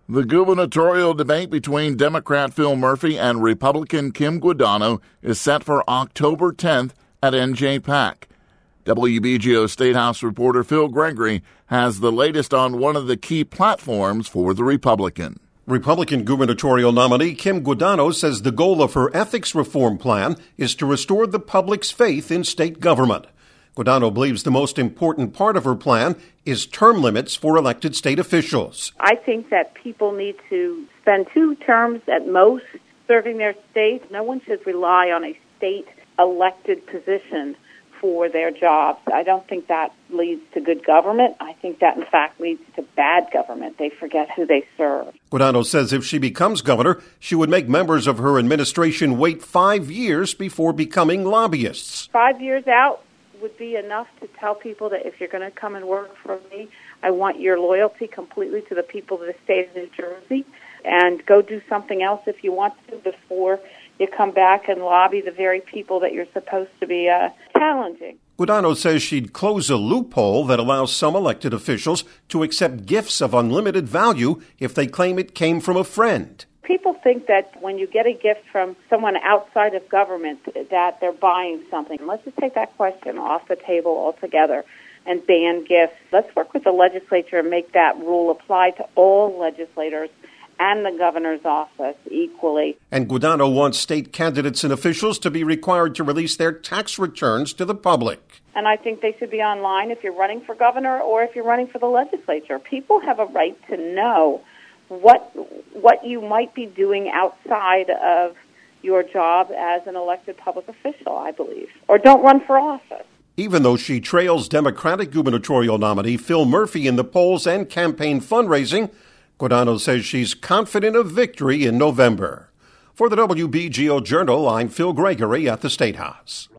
The gubernatorial debate between Democrat Phil Murphy and Republican Kim Guadagno is set for October 10th at NJPAC. WBGO State House reporter Phil Gregory has the latest on one of the key platforms for the Republican. Republican gubernatorial nominee Kim Guadagno says the goal of her ethics reform plan is to restore the public's faith in state government. Guadagno believes the most important part of her plan is term limits for elected state officials. I think that people need to spend 2 terms at most serving their state. No one should rely on a state-elected position for their jobs. I don't think that leads to good government. I think that, in fact, leads to bad government. They forget who they serve. Guadagno says if she becomes governor, she would make members of her administration wait 5 years before becoming lobbyists. 5 years out would be enough to tell people that if you're going to come and work for me, I want your loyalty completely to the people of the state of New Jersey, and go do something else if you want to before you come back and lobby the very people that you're supposed to be challenging. Guadagno says she'd close a loophole that allows some elected officials to accept gifts of unlimited value if they claim it came from a friend. People think that when you get a gift from someone outside of government that they're buying something. Let's just take that question off the table altogether and ban gifts. Let's work with the legislature and make that rule apply to all legislators and the governor's office equally. And Guadagno wants state candidates and officials to be required to release their tax returns to the public. And I think they should be online if you're running for governor or if you're running for the legislature. People have a right to know what you might be doing outside of your job as an elected public official, I believe. Or don't run for office. Even though she trails Democratic gubernatorial nominee Phil Murphy in the polls and campaign fundraising, Guadagno says she's confident of victory in November. For the WBGO Journal, I'm Phil Gregory at the State House.